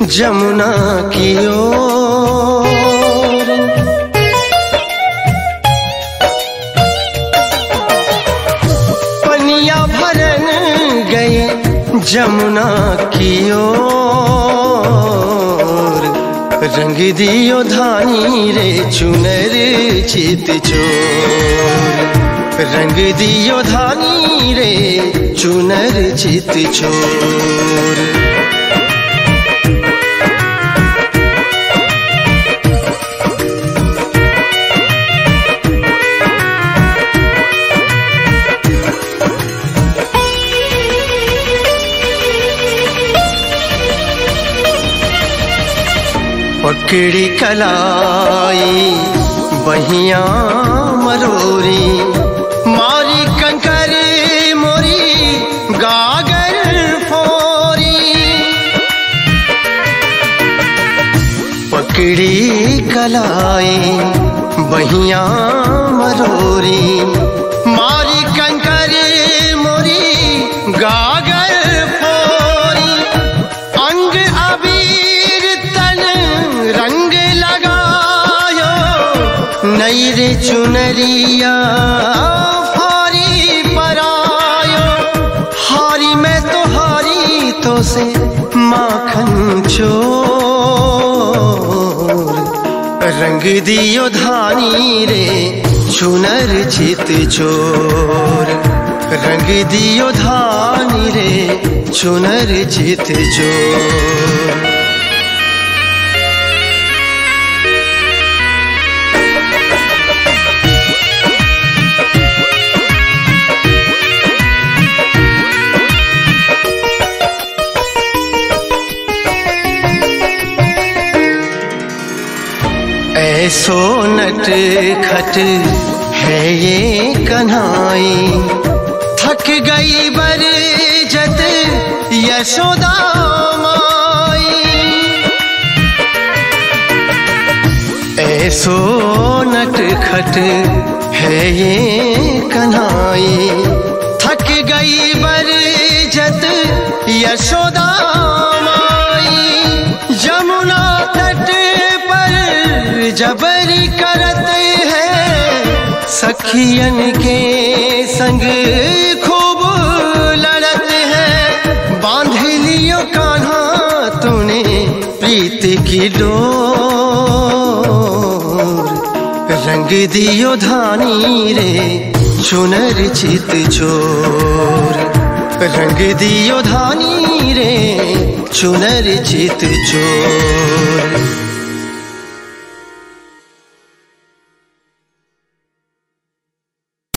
जमुना की ओर। पनिया भरन गए जमुना की ओर। रंग दियो धानी रे चुनर चित चोर। रंग दियो धानी रे चुनर चित चोर। पकड़ी कलाई बहिया मरोरी। मारी कंकर मोरी गागर फोरी। पकड़ी कलाई बहिया मरोरी। मारी कंकर मोरी गागर फोरी। अंग अबीर तन रंग लगायो। नई रे चुनरिया फारी परायो। हारी मैं तो हारी तो से माखन चोर। रंग दियो धानी रे चुनर चित चोर। रंग दियो धानी रे चुनर चित चोर। ऐसो नट खट है ये कन्हाई। थक गई बरजत यशोदा माई। ऐसो नट खट है ये कन्हाई। थक गई बरजत यशोदा माई। यमुना तट जबरी करते हैं सखियन के संग खूब लड़ते हैं। बांध लियो कान्हा तूने प्रीत की डोर। रंग दियो धानी रे चुनर चित चोर। रंग दियो धानी रे चुनर चित चोर।